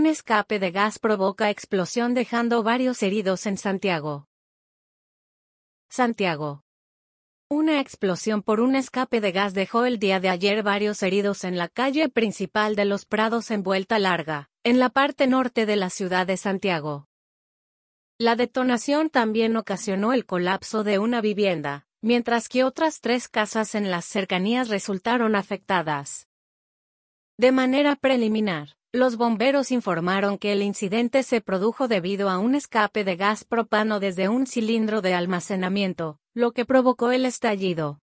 Un escape de gas provoca explosión dejando varios heridos en Santiago. Santiago. Una explosión por un escape de gas dejó el día de ayer varios heridos en la calle principal de Los Prados en Vuelta Larga, en la parte norte de la ciudad de Santiago. La detonación también ocasionó el colapso de una vivienda, mientras que otras 3 casas en las cercanías resultaron afectadas. De manera preliminar, los bomberos informaron que el incidente se produjo debido a un escape de gas propano desde un cilindro de almacenamiento, lo que provocó el estallido.